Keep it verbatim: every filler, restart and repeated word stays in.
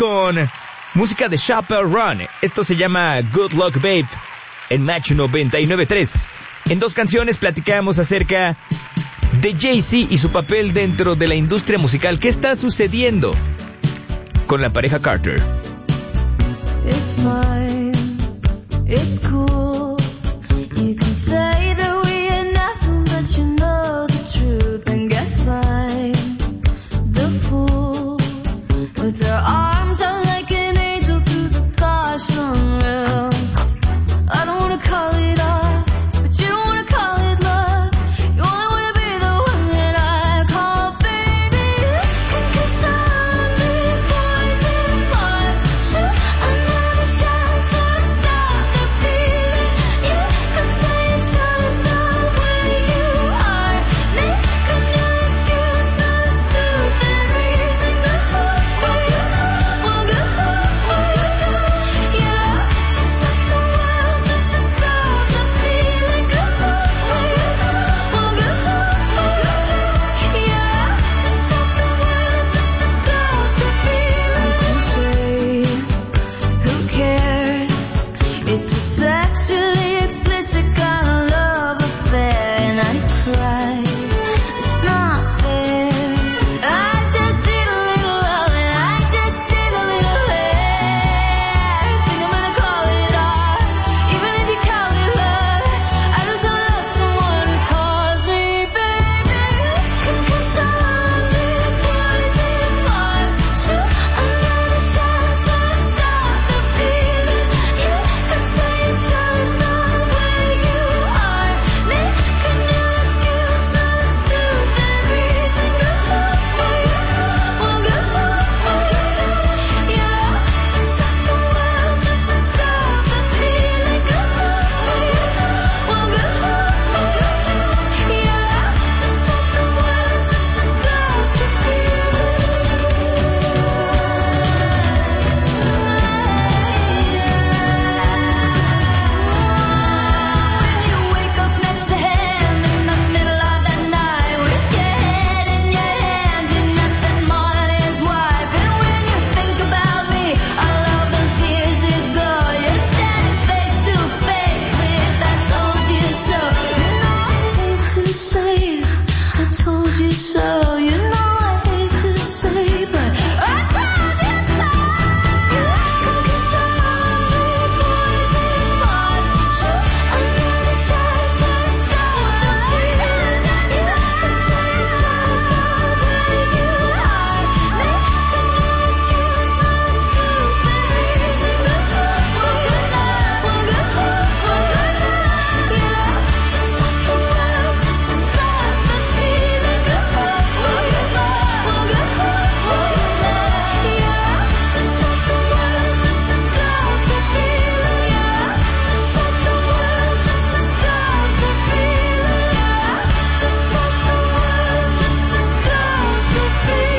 Clapton. Música de Chappell Run. Esto se llama Good Luck Babe en Match noventa y nueve punto tres. En dos canciones platicamos acerca de Jay-Z y su papel dentro de la industria musical. ¿Qué está sucediendo con la pareja Carter? It's fine, it's cool.